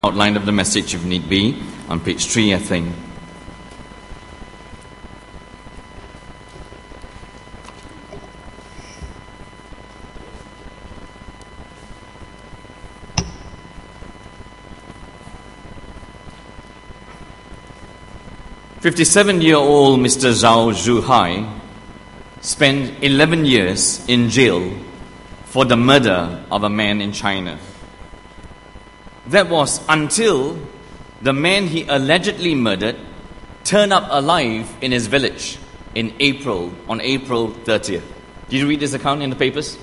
Outline of the message, if need be, on page 3, I think. "57-year-old Mr. Zhao Zhuhai spent 11 years in jail for the murder of a man in China. That was until the man he allegedly murdered turned up alive in his village on April 30th. Did you read this account in the papers?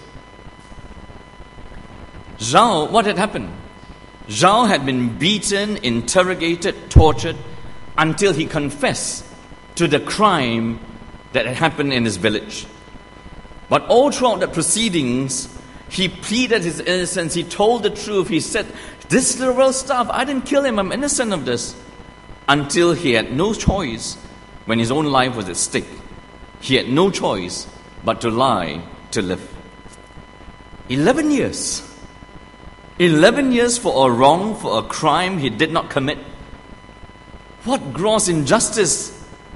Zhao, what had happened? Zhao had been beaten, interrogated, tortured, until he confessed to the crime that had happened in his village. But all throughout the proceedings, he pleaded his innocence. He told the truth. He said, "This is the real stuff. I didn't kill him. I'm innocent of this." Until he had no choice when his own life was at stake. He had no choice but to lie to live. 11 years. 11 years for a wrong, for a crime he did not commit. What gross injustice!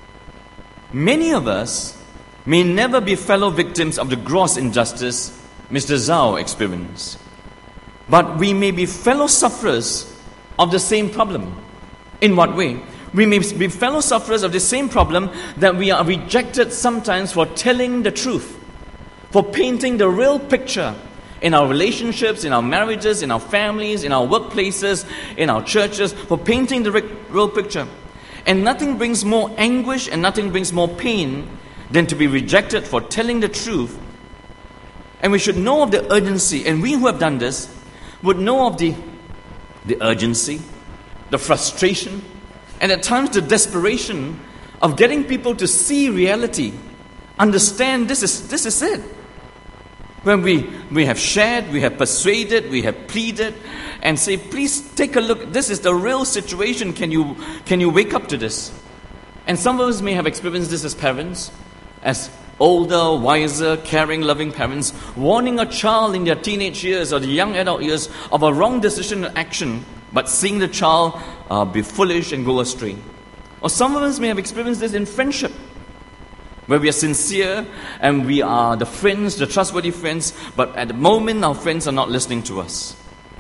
Many of us may never be fellow victims of the gross injustice Mr. Zhao experienced. But we may be fellow sufferers of the same problem. In what way? We may be fellow sufferers of the same problem that we are rejected sometimes for telling the truth, for painting the real picture in our relationships, in our marriages, in our families, in our workplaces, in our churches, for painting the real picture. And nothing brings more anguish and nothing brings more pain than to be rejected for telling the truth. And we should know of the urgency, and we who have done this would know of the urgency, the frustration, and at times the desperation of getting people to see reality, understand this is it. When we have shared, we have persuaded, we have pleaded, and say, please take a look, this is the real situation, can you wake up to this? And some of us may have experienced this as parents, as older, wiser, caring, loving parents, warning a child in their teenage years or the young adult years of a wrong decision or action, but seeing the child be foolish and go astray. Or some of us may have experienced this in friendship, where we are sincere and we are the friends, the trustworthy friends, but at the moment our friends are not listening to us.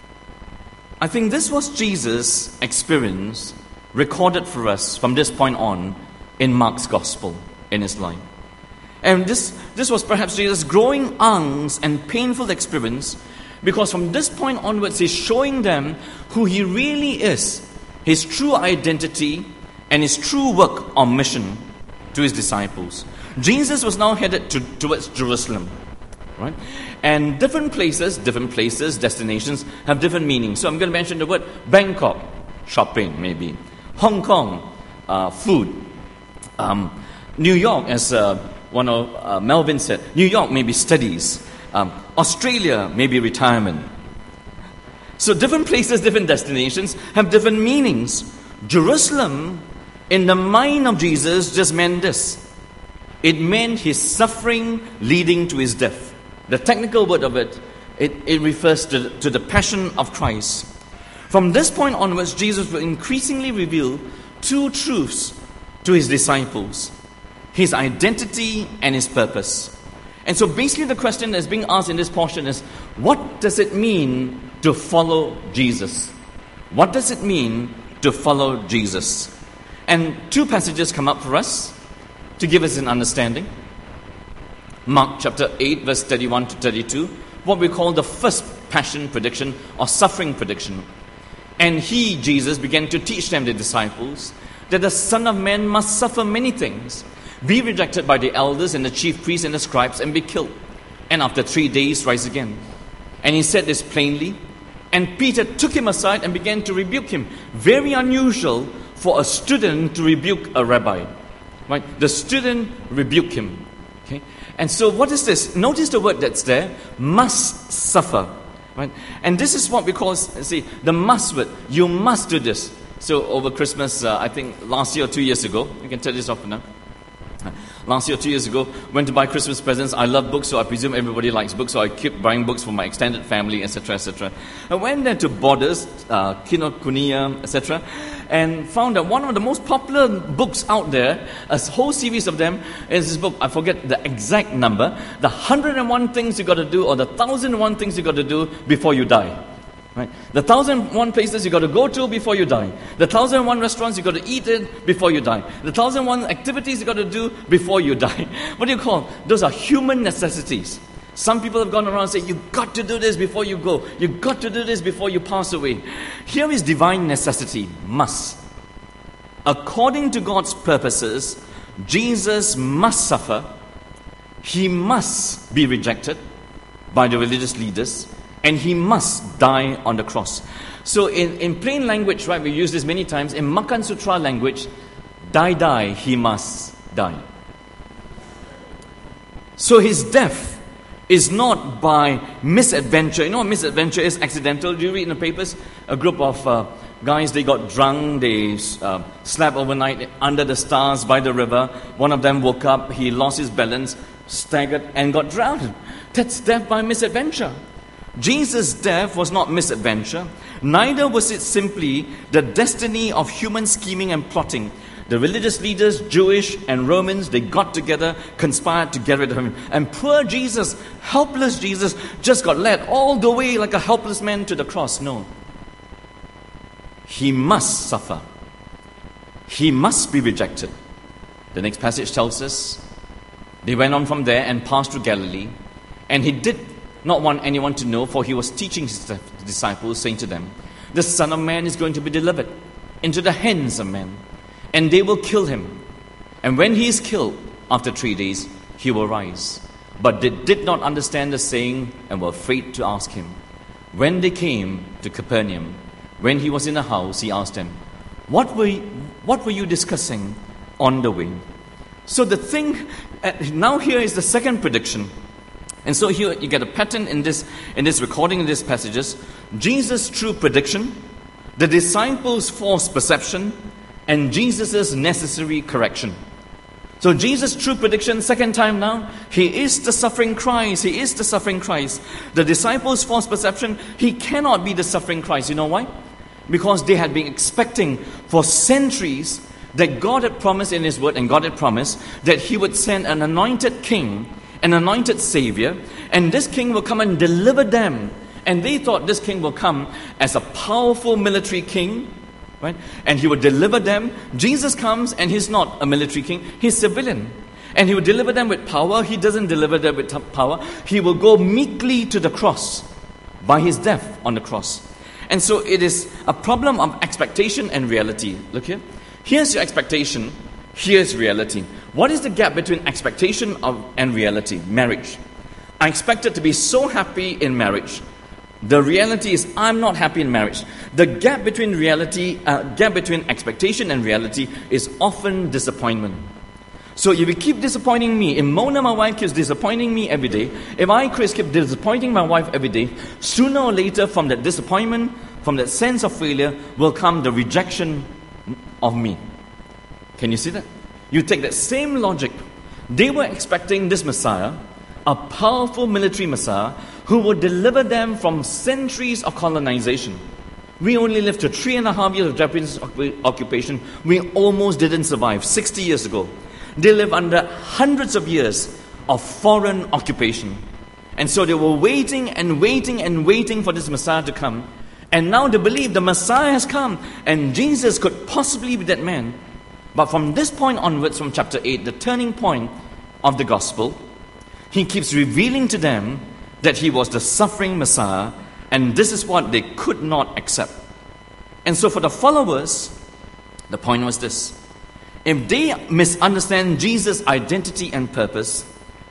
I think this was Jesus' experience recorded for us from this point on in Mark's Gospel in his life. And this was perhaps Jesus' growing angst and painful experience, because from this point onwards he's showing them who he really is, his true identity and his true work or mission to his disciples. Jesus was now headed towards Jerusalem, right? And different places, destinations have different meanings. So I'm going to mention the word Bangkok, shopping maybe. Hong Kong, food. New York, as one of Melvin said, New York maybe studies. Australia maybe retirement. So different places, different destinations have different meanings. Jerusalem, in the mind of Jesus, just meant this. It meant his suffering leading to his death. The technical word of it refers to the passion of Christ. From this point onwards, Jesus will increasingly reveal two truths to his disciples: his identity and his purpose. And so basically the question that's being asked in this portion is, what does it mean to follow Jesus? What does it mean to follow Jesus? And two passages come up for us to give us an understanding. Mark chapter 8, verse 31 to 32, what we call the first passion prediction or suffering prediction. And he, Jesus, began to teach them, the disciples, that the Son of Man must suffer many things, be rejected by the elders and the chief priests and the scribes, and be killed, and after 3 days rise again. And he said this plainly, and Peter took him aside and began to rebuke him. Very unusual for a student to rebuke a rabbi. Right? The student rebuked him. Okay? And so what is this? Notice the word that's there, must suffer. Right? And this is what we call, the must word. You must do this. So over Christmas, I think last year or 2 years ago, you can tell this off now. last year or 2 years ago, went to buy Christmas presents. I love books, so I presume everybody likes books, so I keep buying books for my extended family, etc., etc. I went there to Borders, Kinokuniya, etc., and found that one of the most popular books out there, a whole series of them, is this book. I forget the exact number, the 101 things you got to do, or the 1,001 things you got to do before you die. Right? The 1,001 places you got to go to before you die. The 1,001 restaurants you got to eat in before you die. The 1,001 activities you got to do before you die. What do you call? Those are human necessities. Some people have gone around saying, you got to do this before you go. You got to do this before you pass away. Here is divine necessity, must. According to God's purposes, Jesus must suffer. He must be rejected by the religious leaders. And he must die on the cross. So in plain language, right, we use this many times. In Makan Sutra language, die, he must die. So his death is not by misadventure. You know what misadventure is? Accidental. Do you read in the papers? A group of guys, they got drunk. They slept overnight under the stars by the river. One of them woke up. He lost his balance, staggered, and got drowned. That's death by misadventure. Jesus' death was not misadventure, neither was it simply the destiny of human scheming and plotting. The religious leaders, Jewish and Romans, they got together, conspired to get rid of him. And poor Jesus, helpless Jesus, just got led all the way like a helpless man to the cross. No. He must suffer. He must be rejected. The next passage tells us, they went on from there and passed through Galilee, and he did not want anyone to know, for he was teaching his disciples, saying to them, the Son of Man is going to be delivered into the hands of men, and they will kill him. And when he is killed, after 3 days, he will rise. But they did not understand the saying and were afraid to ask him. When they came to Capernaum, when he was in the house, he asked them, What were you discussing on the way? So the thing, now here is the second prediction. And so here you get a pattern in this recording, in these passages. Jesus' true prediction, the disciples' false perception, and Jesus' necessary correction. So Jesus' true prediction, second time now, he is the suffering Christ. He is the suffering Christ. The disciples' false perception, he cannot be the suffering Christ. You know why? Because they had been expecting for centuries that God had promised in his word, and God had promised that he would send an anointed king, an anointed savior, and this king will come and deliver them. And they thought this king will come as a powerful military king, right? And he will deliver them. Jesus comes and he's not a military king, he's civilian. And he will deliver them with power. He doesn't deliver them with power. He will go meekly to the cross by his death on the cross. And so it is a problem of expectation and reality. Look here. Here's your expectation. Here's reality. What is the gap between expectation and reality? Marriage. I expected to be so happy in marriage. The reality is I'm not happy in marriage. The gap between between expectation and reality is often disappointment. So if you keep disappointing me, if Mona, my wife, keeps disappointing me every day, if I, Chris, keep disappointing my wife every day, sooner or later from that disappointment, from that sense of failure, will come the rejection of me. Can you see that? You take that same logic. They were expecting this Messiah, a powerful military Messiah, who would deliver them from centuries of colonization. We only lived to 3.5 years of Japanese occupation. We almost didn't survive 60 years ago. They lived under hundreds of years of foreign occupation. And so they were waiting and waiting and waiting for this Messiah to come. And now they believe the Messiah has come, and Jesus could possibly be that man. But from this point onwards, from chapter 8, the turning point of the gospel, he keeps revealing to them that he was the suffering Messiah, and this is what they could not accept. And so for the followers, the point was this. If they misunderstand Jesus' identity and purpose,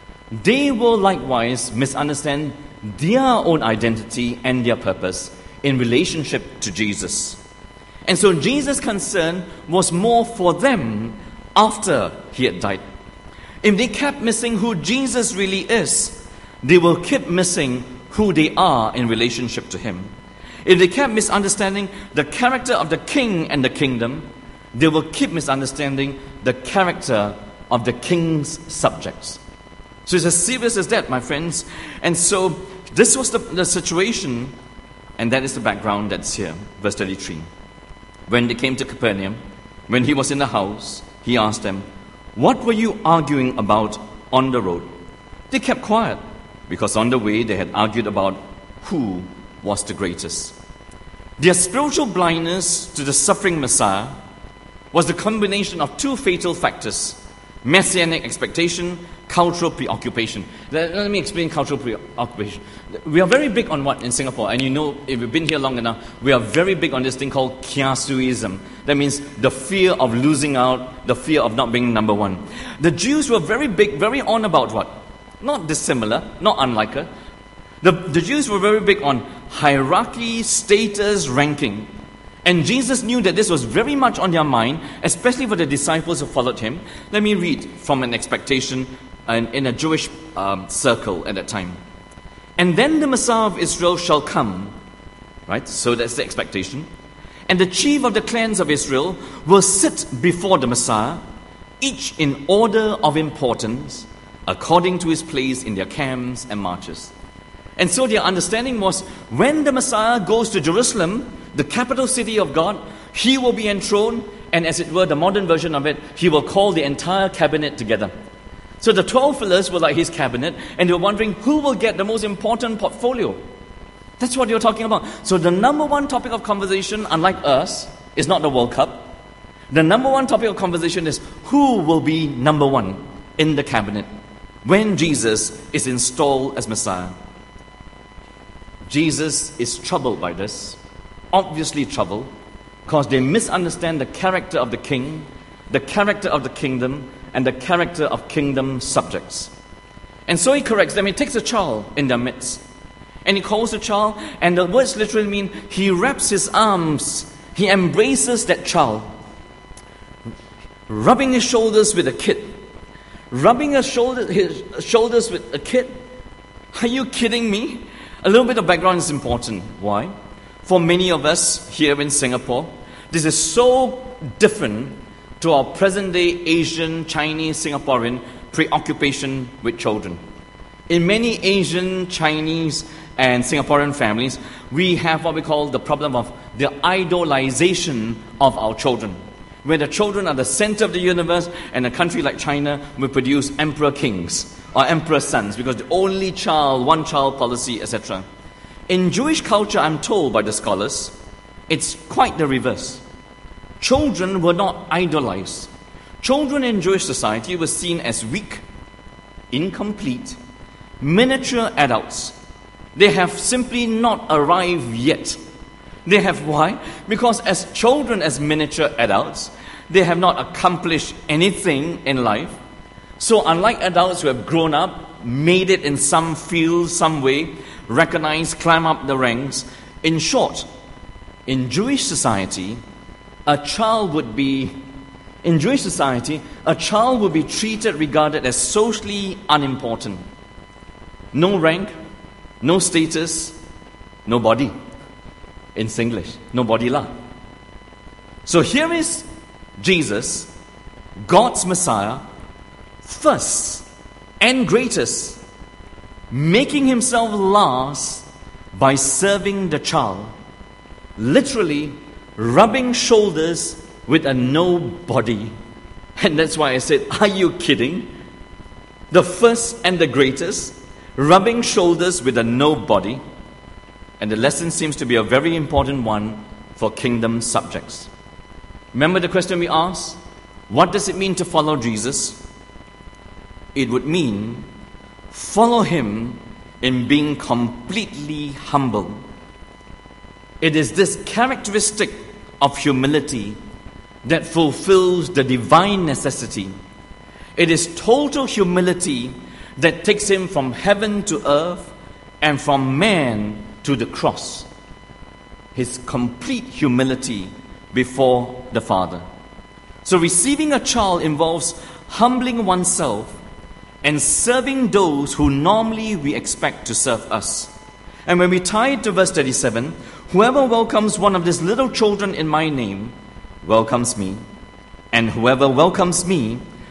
they will likewise misunderstand their own identity and their purpose in relationship to Jesus. And so Jesus' concern was more for them after he had died. If they kept missing who Jesus really is, they will keep missing who they are in relationship to him. If they kept misunderstanding the character of the king and the kingdom, they will keep misunderstanding the character of the king's subjects. So it's as serious as that, my friends. And so this was the situation, and that is the background that's here. Verse 33. When they came to Capernaum, when he was in the house, he asked them, "What were you arguing about on the road?" They kept quiet, because on the way they had argued about who was the greatest. Their spiritual blindness to the suffering Messiah was the combination of two fatal factors: messianic expectation, cultural preoccupation. Let me explain cultural preoccupation. We are very big on what in Singapore, and you know, if you've been here long enough, we are very big on this thing called kiasuism. That means the fear of losing out, the fear of not being number one. The Jews were very big, very on about what? Not dissimilar, not unlike her. The Jews were very big on hierarchy, status, ranking. And Jesus knew that this was very much on their mind, especially for the disciples who followed him. Let me read from an expectation in a Jewish circle at that time. "And then the Messiah of Israel shall come." Right? So that's the expectation. "And the chief of the clans of Israel will sit before the Messiah, each in order of importance, according to his place in their camps and marches." And so their understanding was, when the Messiah goes to Jerusalem, the capital city of God, he will be enthroned, and as it were, the modern version of it, he will call the entire cabinet together. So the 12 pillars were like his cabinet, and they were wondering who will get the most important portfolio. That's what they were talking about. So the number one topic of conversation, unlike us, is not the World Cup. The number one topic of conversation is who will be number one in the cabinet when Jesus is installed as Messiah. Jesus is troubled by this, obviously troubled, because they misunderstand the character of the king, the character of the kingdom, and the character of kingdom subjects. And so he corrects them. He takes a child in their midst, and he calls the child, and the words literally mean he wraps his arms, he embraces that child, rubbing his shoulders with a kid. Rubbing his shoulders with a kid? Are you kidding me? A little bit of background is important. Why? For many of us here in Singapore, this is so different to our present-day Asian, Chinese, Singaporean preoccupation with children. In many Asian, Chinese, and Singaporean families, we have what we call the problem of the idolization of our children, where the children are the center of the universe, and a country like China will produce emperor kings or emperor sons, because the only child, one child policy, etc. In Jewish culture, I'm told by the scholars, it's quite the reverse. Children were not idolized. Children in Jewish society were seen as weak, incomplete, miniature adults. They have simply not arrived yet. They have why? Because as children, as miniature adults, they have not accomplished anything in life. So unlike adults who have grown up, made it in some field, some way, recognized, climb up the ranks, in short, in Jewish society, a child would be treated, regarded as socially unimportant. No rank, no status, no body. In Singlish, no body lah. So here is Jesus, God's Messiah, first and greatest, making himself last by serving the child, literally rubbing shoulders with a nobody. And that's why I said, are you kidding? The first and the greatest, rubbing shoulders with a nobody. And the lesson seems to be a very important one for kingdom subjects. Remember the question we asked? What does it mean to follow Jesus? It would mean follow him in being completely humble. It is this characteristic of humility that fulfills the divine necessity. It is total humility that takes him from heaven to earth and from man to the cross. His complete humility before the Father. So receiving a child involves humbling oneself and serving those who normally we expect to serve us. And when we tie it to verse 37, whoever welcomes one of these little children in my name welcomes me, and whoever welcomes me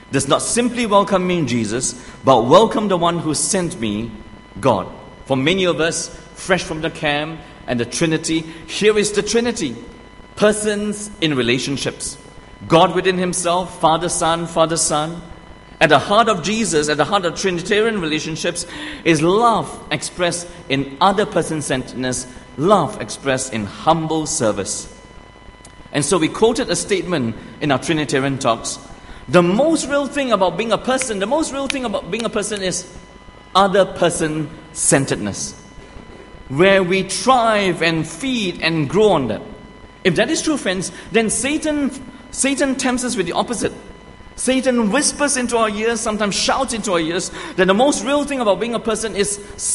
does not simply welcome me, Jesus, but welcome the one who sent me, God. For many of us, fresh from the camp and the Trinity, here is the Trinity. Persons in relationships. God within himself, Father, Son, Father, Son. At the heart of Jesus, at the heart of Trinitarian relationships, is love expressed in other person-centeredness, love expressed in humble service. And so we quoted a statement in our Trinitarian talks. The most real thing about being a person, is other person-centeredness, where we thrive and feed and grow on that. If that is true, friends, then Satan tempts us with the opposite. Satan whispers into our ears, sometimes shouts into our ears, that the most real thing about being a person is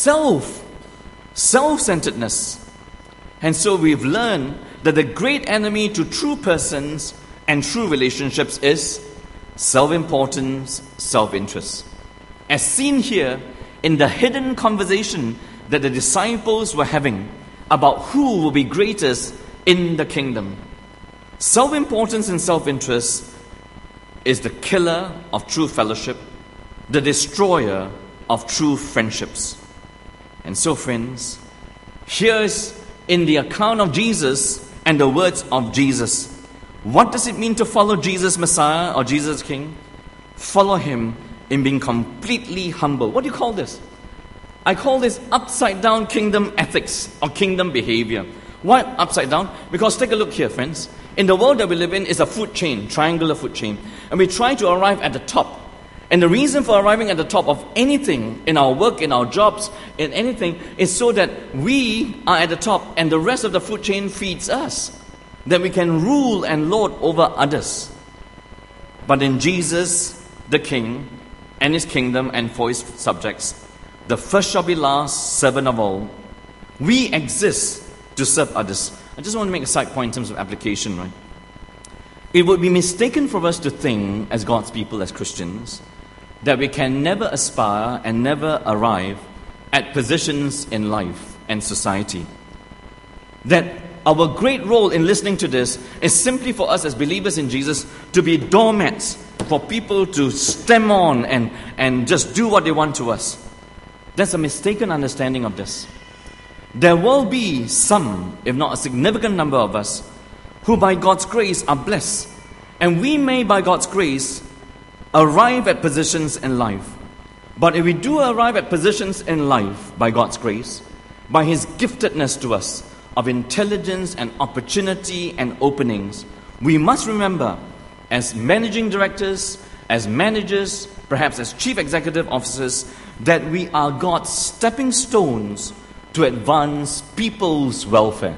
self-centeredness. And so we've learned that the great enemy to true persons and true relationships is self-importance, self-interest. As seen here in the hidden conversation that the disciples were having about who will be greatest in the kingdom. Self-importance and self-interest is the killer of true fellowship, the destroyer of true friendships. And so, friends, here's in the account of Jesus and the words of Jesus. What does it mean to follow Jesus Messiah or Jesus King? Follow him in being completely humble. What do you call this? I call this upside down kingdom ethics or kingdom behavior. Why upside down? Because take a look here, friends. In the world that we live in is a food chain, triangular food chain. And we try to arrive at the top. And the reason for arriving at the top of anything, in our work, in our jobs, in anything, is so that we are at the top and the rest of the food chain feeds us. That we can rule and lord over others. But in Jesus, the King, and his kingdom and for his subjects, the first shall be last, servant of all. We exist to serve others. I just want to make a side point in terms of application, right? It would be mistaken for us to think, as God's people, as Christians, that we can never aspire and never arrive at positions in life and society. That our great role in listening to this is simply for us as believers in Jesus to be doormats for people to stem on and just do what they want to us. That's a mistaken understanding of this. There will be some, if not a significant number of us, who by God's grace are blessed. And we may, by God's grace, arrive at positions in life. But if we do arrive at positions in life by God's grace, by his giftedness to us of intelligence and opportunity and openings, we must remember, as managing directors, as managers, perhaps as chief executive officers, that we are God's stepping stones to advance people's welfare.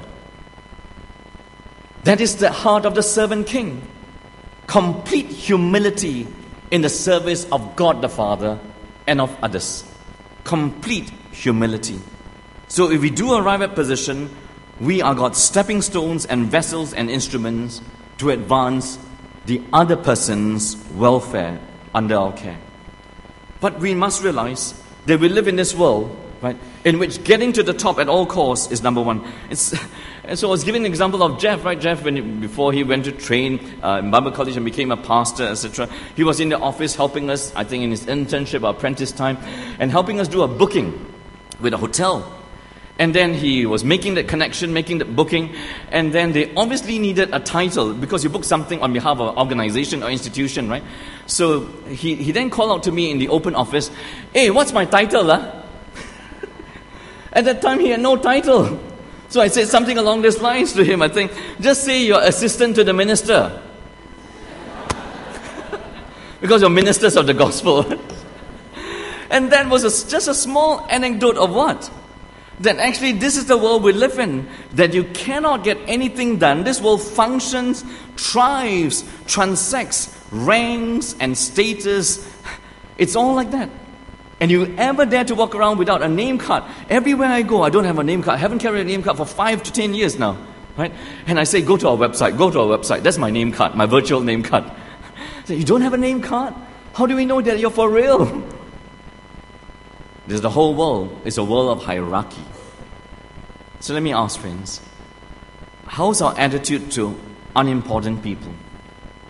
That is the heart of the servant king. Complete humility in the service of God the Father and of others. Complete humility. So if we do arrive at position, we are God's stepping stones and vessels and instruments to advance the other person's welfare under our care. But we must realize that we live in this world, right, in which getting to the top at all costs is number one. And so I was giving an example of Jeff, right? Jeff, before he went to train in Bible college and became a pastor, etc., he was in the office helping us, I think in his internship or apprentice time, and helping us do a booking with a hotel. And then he was making that connection, making that booking, and then they obviously needed a title because you book something on behalf of an organization or institution, right? So he then called out to me in the open office, "Hey, what's my title, huh?" At that time, he had no title. So I said something along these lines to him. I think, just say you're assistant to the minister. Because you're ministers of the gospel. And that was just a small anecdote of what? That actually this is the world we live in. That you cannot get anything done. This world functions, thrives, transacts, ranks and status. It's all like that. And you ever dare to walk around without a name card? Everywhere I go, I don't have a name card. I haven't carried a name card for 5 to 10 years now. Right? And I say, go to our website. That's my name card, my virtual name card. So you don't have a name card? How do we know that you're for real? There's the whole world. It's a world of hierarchy. So let me ask, friends, how's our attitude to unimportant people?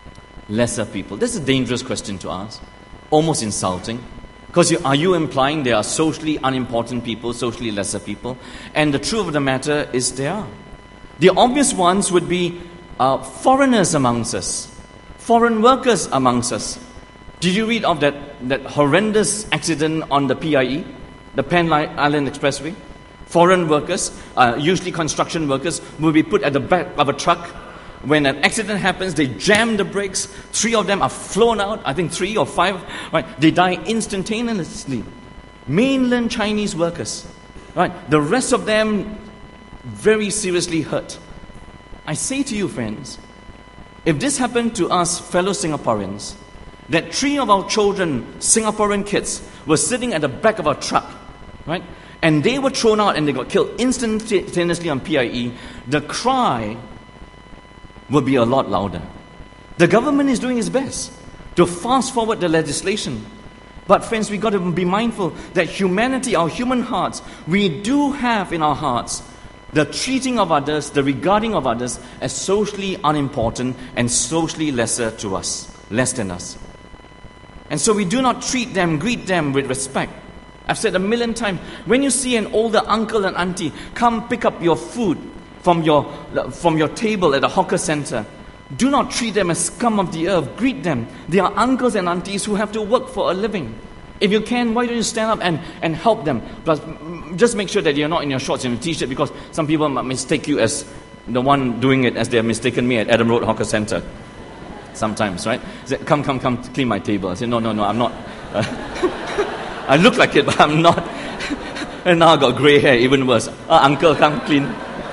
lesser people? This is a dangerous question to ask, almost insulting. Because are you implying they are socially unimportant people, socially lesser people? And the truth of the matter is they are. The obvious ones would be foreigners amongst us, foreign workers amongst us. Did you read of that horrendous accident on the PIE, the Pan Island Expressway? Foreign workers, usually construction workers, will be put at the back of a truck. When an accident happens, they jam the brakes. 3 of them are flown out. I think 3 or 5. Right? They die instantaneously. Mainland Chinese workers. Right? The rest of them very seriously hurt. I say to you, friends, if this happened to us fellow Singaporeans, that 3 of our children, Singaporean kids, were sitting at the back of a truck, right? And they were thrown out and they got killed instantaneously on PIE, the cry will be a lot louder. The government is doing its best to fast forward the legislation. But friends, we've got to be mindful that humanity, our human hearts, we do have in our hearts the treating of others, the regarding of others as socially unimportant and socially lesser to us, less than us. And so we do not treat them, greet them with respect. I've said a million times, when you see an older uncle and auntie come pick up your food from your table at a hawker center, do not treat them as scum of the earth. Greet them. They are uncles and aunties who have to work for a living. If you can, why don't you stand up and help them? Plus, just make sure that you're not in your shorts and your t-shirt, because some people might mistake you as the one doing it, as they have mistaken me at Adam Road Hawker Center. Sometimes, right? Say, come, clean my table. I say, no, I'm not. I look like it, but I'm not. And now I got grey hair, even worse. Uncle, come clean.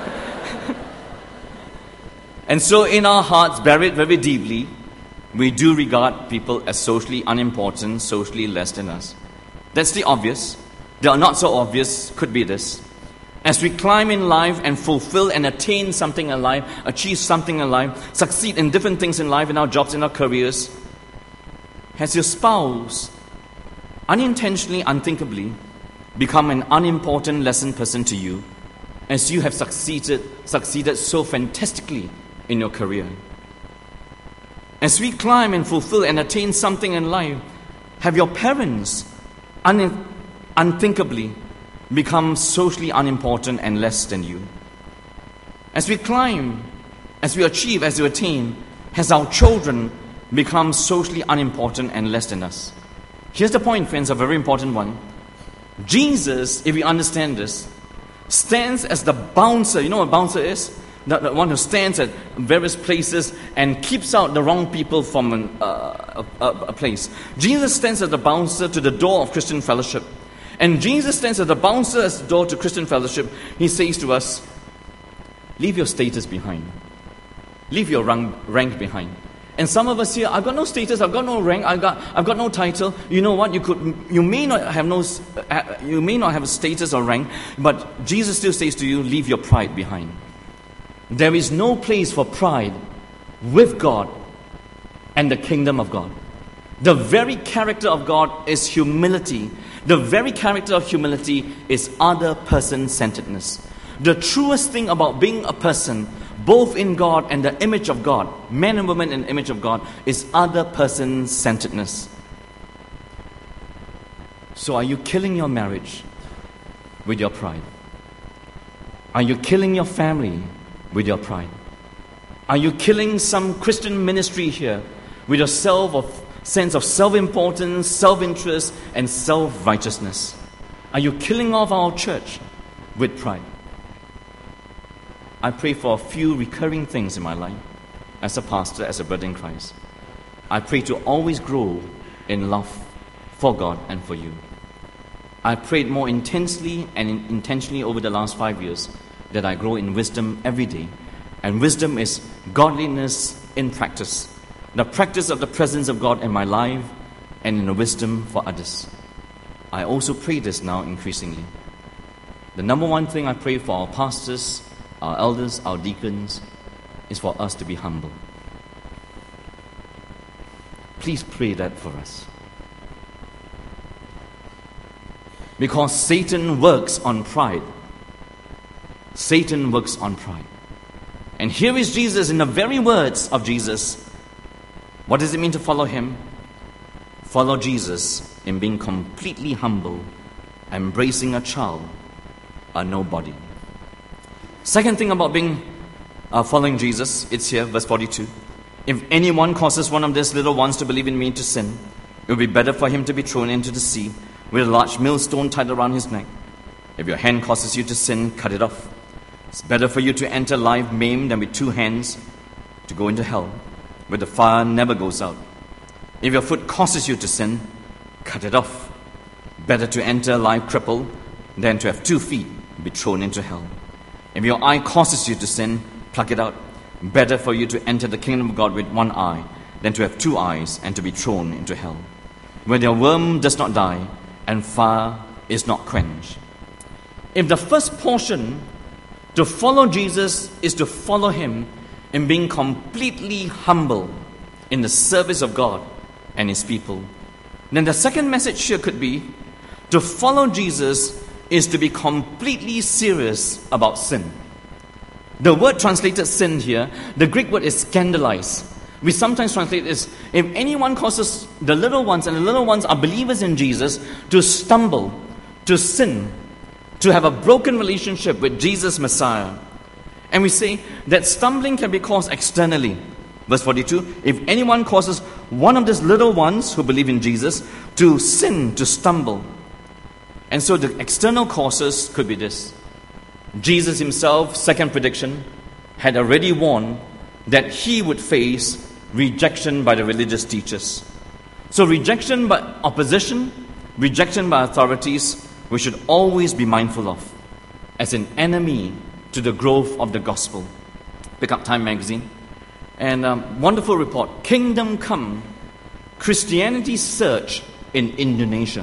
And so in our hearts, buried very deeply, we do regard people as socially unimportant, socially less than us. That's the obvious. The not so obvious could be this. As we climb in life and fulfill and attain something in life, achieve something in life, succeed in different things in life, in our jobs, in our careers, has your spouse unintentionally, unthinkably become an unimportant, lesser person to you as you have succeeded so fantastically in your career? As we climb and fulfill and attain something in life, have your parents unthinkably become socially unimportant and less than you? As we climb, as we achieve, as we attain, has our children become socially unimportant and less than us? Here's the point, friends, a very important one. Jesus, if we understand this, stands as the bouncer. You know what a bouncer is? The one who stands at various places and keeps out the wrong people from a place. Jesus stands as the bouncer to the door of Christian fellowship. And Jesus stands as the bouncer as the door to Christian fellowship. He says to us, leave your status behind. Leave your rank behind. And some of us here, I've got no status, I've got no rank, I've got no title. You know what? You may not have a status or rank, but Jesus still says to you, leave your pride behind. There is no place for pride with God and the kingdom of God. The very character of God is humility. The very character of humility is other person-centeredness. The truest thing about being a person, both in God and the image of God, men and women in the image of God, is other person-centeredness. So are you killing your marriage with your pride? Are you killing your family with your pride? Are you killing some Christian ministry here with your sense of self-importance, self-interest, and self-righteousness? Are you killing off our church with pride? I pray for a few recurring things in my life as a pastor, as a brother in Christ. I pray to always grow in love for God and for you. I prayed more intensely and intentionally over the last 5 years that I grow in wisdom every day. And wisdom is godliness in practice. The practice of the presence of God in my life and in the wisdom for others. I also pray this now increasingly. The number one thing I pray for our pastors, our elders, our deacons, is for us to be humble. Please pray that for us. Because Satan works on pride. Satan works on pride. And here is Jesus in the very words of Jesus. What does it mean to follow Him? Follow Jesus in being completely humble, embracing a child, a nobody. Second thing about following Jesus, it's here, verse 42. If anyone causes one of these little ones to believe in me to sin, it will be better for him to be thrown into the sea with a large millstone tied around his neck. If your hand causes you to sin, cut it off. It's better for you to enter life maimed than with 2 hands to go into hell, where the fire never goes out. If your foot causes you to sin, cut it off. Better to enter life crippled than to have 2 feet and be thrown into hell. If your eye causes you to sin, pluck it out. Better for you to enter the kingdom of God with 1 eye than to have 2 eyes and to be thrown into hell, where their worm does not die and fire is not quenched. If the first portion, to follow Jesus, is to follow Him in being completely humble in the service of God and His people, then the second message here could be, to follow Jesus is to be completely serious about sin. The word translated sin here, the Greek word is scandalize. We sometimes translate this, if anyone causes the little ones, and the little ones are believers in Jesus, to stumble, to sin, to have a broken relationship with Jesus Messiah. And we say that stumbling can be caused externally. Verse 42, if anyone causes one of these little ones who believe in Jesus to sin, to stumble. And so the external causes could be this. Jesus Himself, second prediction, had already warned that He would face rejection by the religious teachers. So rejection by opposition, rejection by authorities, we should always be mindful of as an enemy to the growth of the gospel. Pick up Time magazine. And wonderful report, Kingdom Come, Christianity Search in Indonesia.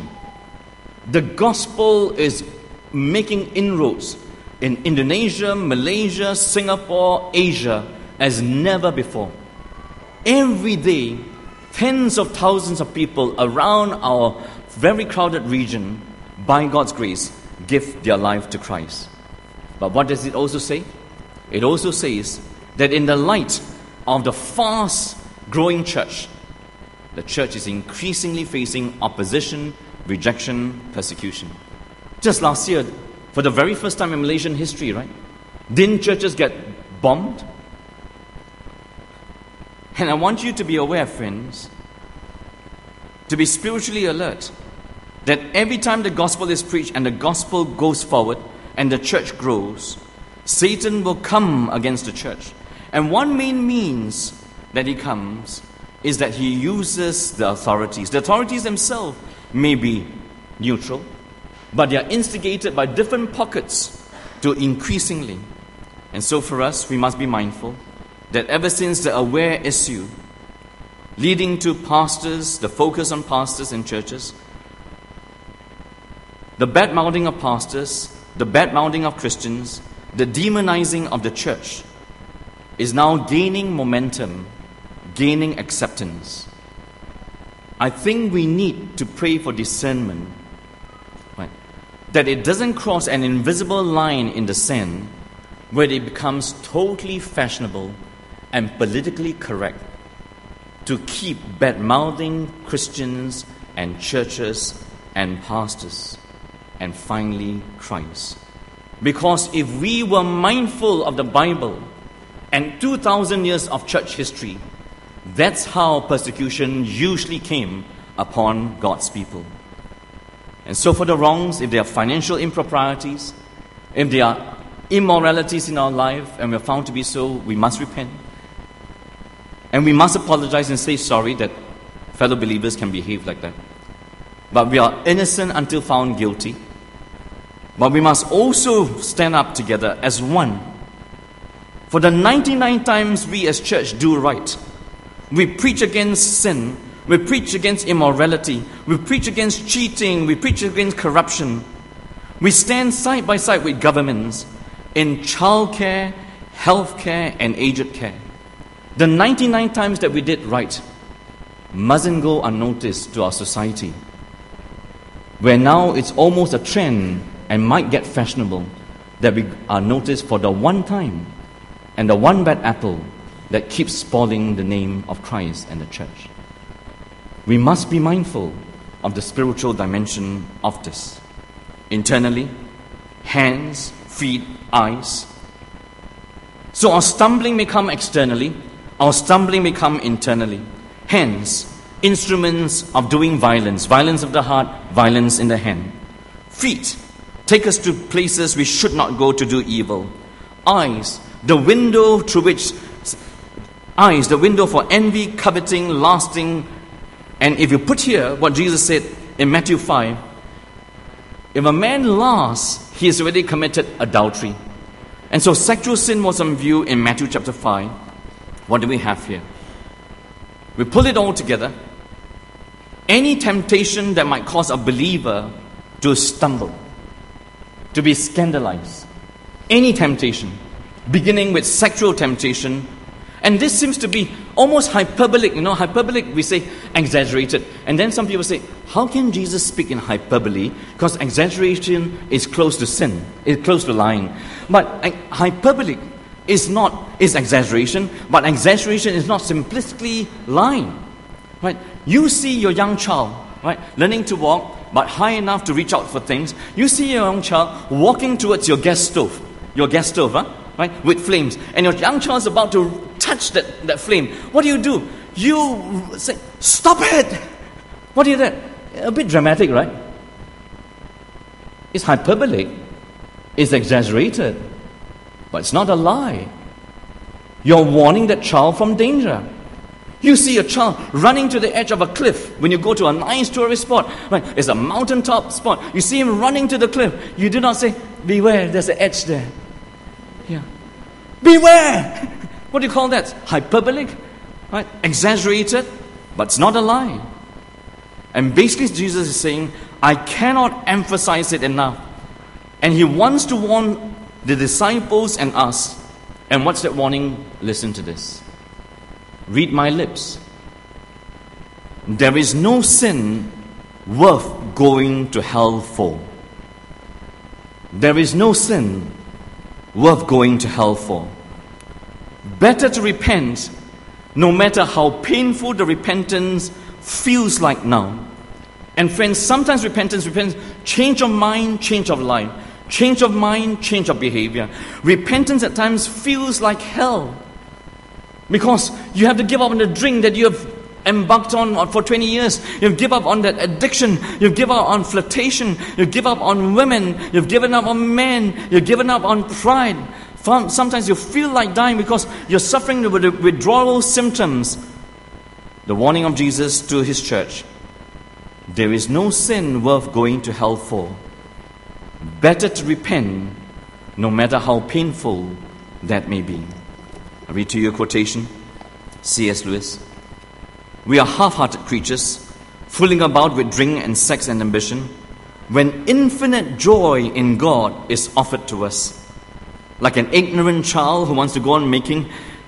The gospel is making inroads in Indonesia, Malaysia, Singapore, Asia as never before. Every day, tens of thousands of people around our very crowded region, by God's grace, give their life to Christ. But what does it also say? It also says that in the light of the fast-growing church, the church is increasingly facing opposition, rejection, persecution. Just last year, for the very first time in Malaysian history, right? Didn't churches get bombed? And I want you to be aware, friends, to be spiritually alert, that every time the gospel is preached and the gospel goes forward and the church grows, Satan will come against the church. And one main means that he comes is that he uses the authorities. The authorities themselves may be neutral, but they are instigated by different pockets to increasingly. And so for us, we must be mindful that ever since the aware issue leading to pastors, the focus on pastors in churches, the bad-mouthing of pastors, the bad-mouthing of Christians, the demonizing of the church is now gaining momentum, gaining acceptance. I think we need to pray for discernment, right? That it doesn't cross an invisible line in the sand where it becomes totally fashionable and politically correct to keep bad-mouthing Christians and churches and pastors, and finally Christ. Because if we were mindful of the Bible and 2,000 years of church history, that's how persecution usually came upon God's people. And so for the wrongs, if there are financial improprieties, if there are immoralities in our life, and we're found to be so, we must repent. And we must apologize and say sorry that fellow believers can behave like that. But we are innocent until found guilty. But we must also stand up together as one. For the 99 times we as church do right, we preach against sin, we preach against immorality, we preach against cheating, we preach against corruption. We stand side by side with governments in childcare, healthcare, and aged care. The 99 times that we did right mustn't go unnoticed to our society, where now it's almost a trend and might get fashionable that we are noticed for the one time and the one bad apple that keeps spoiling the name of Christ and the church. We must be mindful of the spiritual dimension of this. Internally, hands, feet, eyes. So our stumbling may come externally, our stumbling may come internally. Hands, instruments of doing violence, violence of the heart, violence in the hand. Feet, take us to places we should not go to do evil. Eyes, the window through which eyes, the window for envy, coveting, lasting. And if you put here what Jesus said in Matthew 5, if a man lasts, he has already committed adultery. And so sexual sin was on view in Matthew chapter 5. What do we have here? We pull it all together. Any temptation that might cause a believer to stumble, to be scandalized. Any temptation, beginning with sexual temptation. And this seems to be almost hyperbolic. Hyperbolic, we say exaggerated. And then some people say, how can Jesus speak in hyperbole? Because exaggeration is close to sin, it's close to lying. But hyperbolic is exaggeration, but exaggeration is not simplistically lying. Right? You see your young child, right, learning to walk, but high enough to reach out for things. You see your young child walking towards your gas stove, right, with flames, and your young child is about to touch that flame. What do? You say, stop it! What do you do? A bit dramatic, right? It's hyperbolic, it's exaggerated, but it's not a lie. You're warning that child from danger. You see a child running to the edge of a cliff when you go to a nice tourist spot, right? It's a mountaintop spot. You see him running to the cliff. You do not say, beware, there's an edge there. Yeah. Beware! What do you call that? Hyperbolic, right? Exaggerated, but it's not a lie. And basically Jesus is saying, I cannot emphasize it enough. And he wants to warn the disciples and us. And what's that warning? Listen to this. Read my lips. There is no sin worth going to hell for. There is no sin worth going to hell for. Better to repent, no matter how painful the repentance feels like now. And friends, sometimes repentance, change of mind, change of life. Change of mind, change of behavior. Repentance at times feels like hell. Because you have to give up on the drink that you have embarked on for 20 years. You've given up on that addiction. You've given up on flirtation. You've given up on women. You've given up on men. You've given up on pride. Sometimes you feel like dying because you're suffering with the withdrawal symptoms. The warning of Jesus to his church. There is no sin worth going to hell for. Better to repent, no matter how painful that may be. I read to you a quotation. C.S. Lewis. We are half-hearted creatures, fooling about with drink and sex and ambition, when infinite joy in God is offered to us. Like an ignorant child who wants to go on making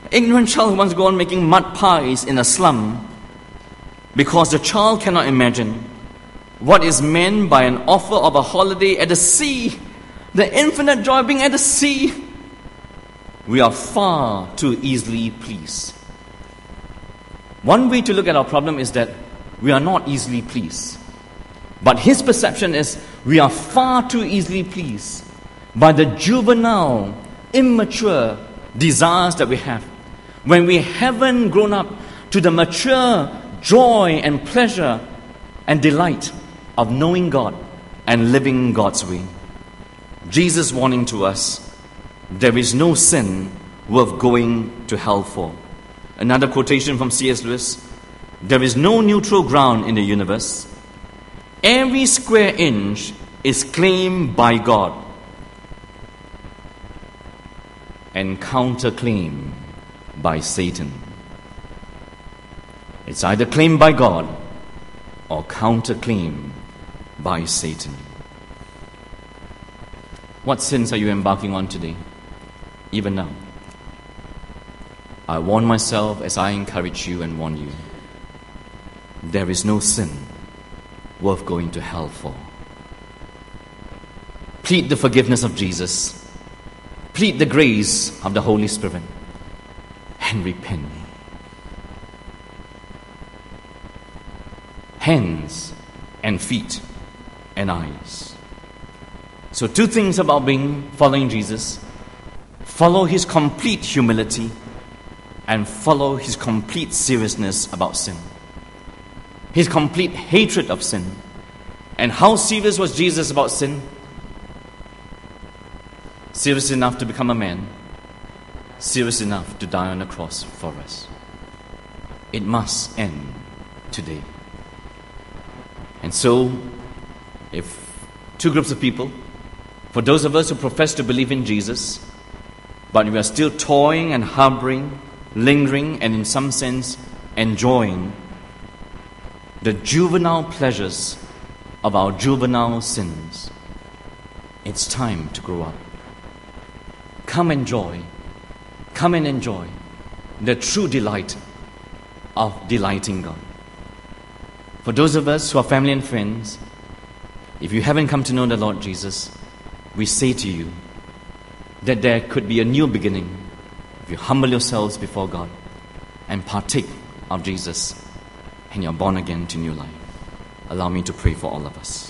mud pies in a slum, because the child cannot imagine what is meant by an offer of a holiday at the sea, the infinite joy of being at the sea. We are far too easily pleased. One way to look at our problem is that we are not easily pleased. But his perception is we are far too easily pleased by the juvenile, immature desires that we have, when we haven't grown up to the mature joy and pleasure and delight of knowing God and living God's way. Jesus warning to us, there is no sin worth going to hell for. Another quotation from C.S. Lewis, there is no neutral ground in the universe. Every square inch is claimed by God and counterclaimed by Satan. It's either claimed by God or counterclaimed by Satan. What sins are you embarking on today, even now? I warn myself as I encourage you and warn you. There is no sin worth going to hell for. Plead the forgiveness of Jesus. Plead the grace of the Holy Spirit. and repent. Hands and feet and eyes. So 2 things about following Jesus. Follow His complete humility and follow His complete seriousness about sin. His complete hatred of sin. And how serious was Jesus about sin? Serious enough to become a man. Serious enough to die on the cross for us. It must end today. And so, if 2 groups of people, for those of us who profess to believe in Jesus, but we are still toying and harboring, lingering, and in some sense enjoying the juvenile pleasures of our juvenile sins, it's time to grow up. Come and enjoy the true delight of delighting God. For those of us who are family and friends, if you haven't come to know the Lord Jesus, we say to you that there could be a new beginning if you humble yourselves before God and partake of Jesus and you're born again to new life. Allow me to pray for all of us.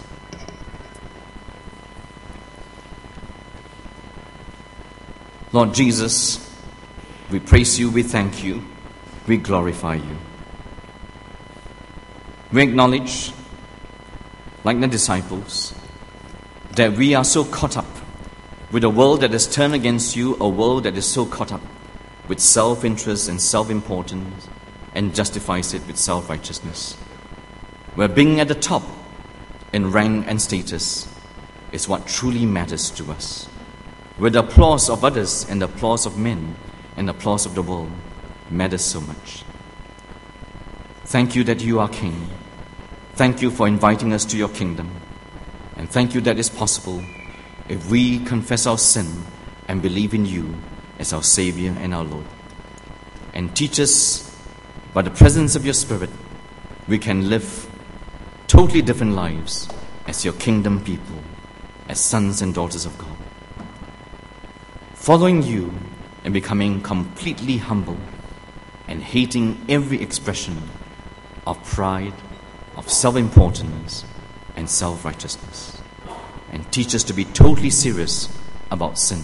Lord Jesus, we praise you, we thank you, we glorify you. We acknowledge, like the disciples, that we are so caught up with a world that has turned against you, a world that is so caught up with self-interest and self-importance and justifies it with self-righteousness. Where being at the top in rank and status is what truly matters to us. Where the applause of others and the applause of men and the applause of the world matters so much. Thank you that you are King. Thank you for inviting us to your kingdom. And thank you that it's possible if we confess our sin and believe in you as our Savior and our Lord. And teach us, by the presence of your Spirit, we can live totally different lives as your kingdom people, as sons and daughters of God. Following you and becoming completely humble and hating every expression of pride, of self-importance and self-righteousness. And teach us to be totally serious about sin.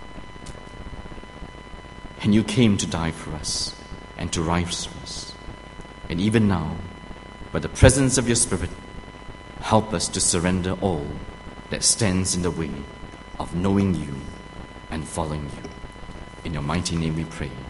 And you came to die for us and to rise for us. And even now, by the presence of your Spirit, help us to surrender all that stands in the way of knowing you and following you. In your mighty name we pray.